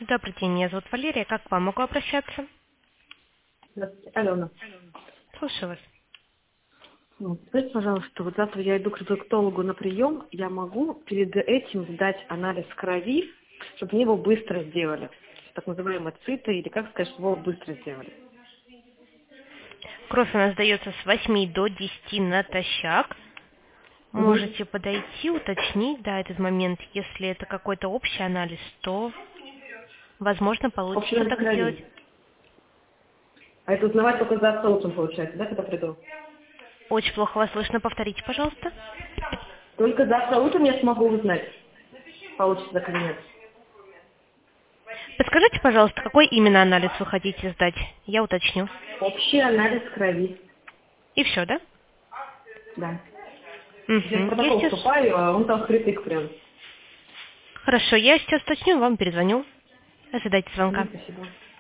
Добрый день, меня зовут Валерия. Как к вам могу обращаться? Здравствуйте, Алена. Слушаю вас. Скажите, пожалуйста, вот завтра я иду к репродуктологу на прием, я могу перед этим сдать анализ крови, чтобы мне его быстро сделали? Так называемые циты, или как сказать, чтобы его быстро сделали? Кровь у нас дается с 8 до 10 натощак. Угу. Можете подойти, уточнить, да, этот момент. Если это какой-то общий анализ, то, возможно, Общий получится анализ так сделать. крови. А это узнавать только завтра утром получается, да, когда приду? Очень плохо вас слышно. Повторите, пожалуйста. Только завтра утром я смогу узнать, получится так или нет. Подскажите, пожалуйста, какой именно анализ вы хотите сдать? Я уточню. Общий анализ крови, И все, да? да. Я в Угу. Я протокол сейчас... вступаю, а он там впритык прям. Хорошо, я сейчас уточню, вам перезвоню. Ожидайте звонка. Спасибо.